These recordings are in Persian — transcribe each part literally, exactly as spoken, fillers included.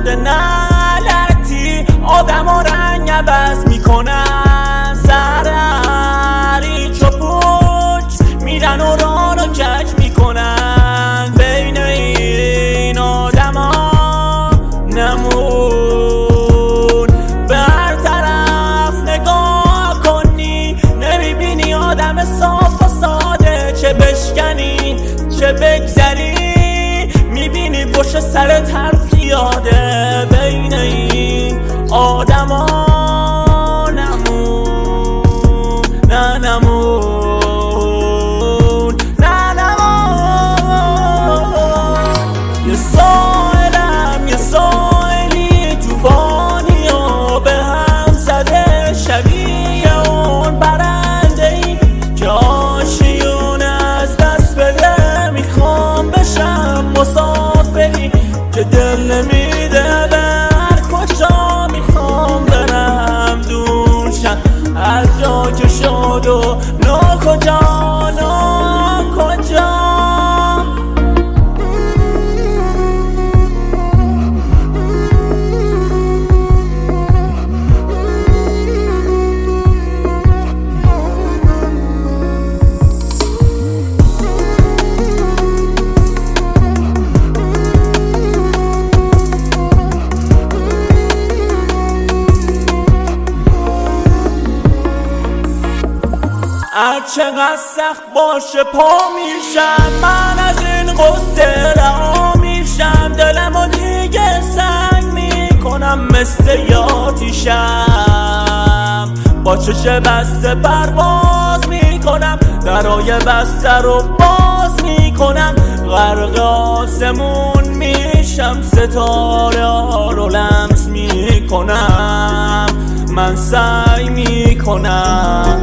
درد نلتی آدم و رنگ عوض میکنن، سرری چو پوچ میرن و راه رو کج میکنن. بین این آدم ها نمون، به هر طرف نگاه کنی نمیبینی آدم صاف و ساده، چه بشکنی چه بگذری میبینی پشت سرت حرف زیاده. بین این آدم ها نمون، نه نمون، نه نمون. یه سائلم یه سائلی توفانی و به هم زده، شبیه اون برنده ای که آشیون از دست بده. میخوام بشم مسافری که دل نمیده به هر کجا، میخوام برم دور شم هر جا که شد و ناکجا ناکجا. هر چقدر سخت باشه پا میشم، من از این قصه رها میشم. دلمو دیگه سنگ میکنم مثل آتیشم، با چش بسته پرواز میکنم، درای بسته رو باز میکنم. غرق آسمون میشم، ستاره ها رو لمس میکنم، من سعی میکنم.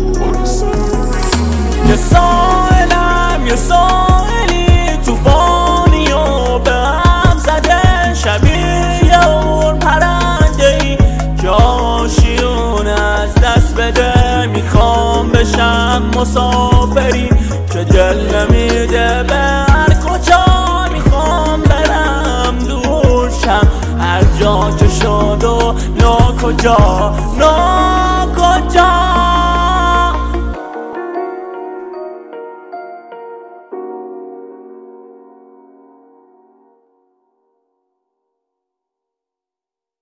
یه سائلم یه سائلی توفانی و به هم زده، شبیه اون پرنده ای که آشیون از دست بده. میخوام بشم مسافری که دل نمیده به هر کجا، میخوام برم دور شم هر جا که شد و ناکجا نا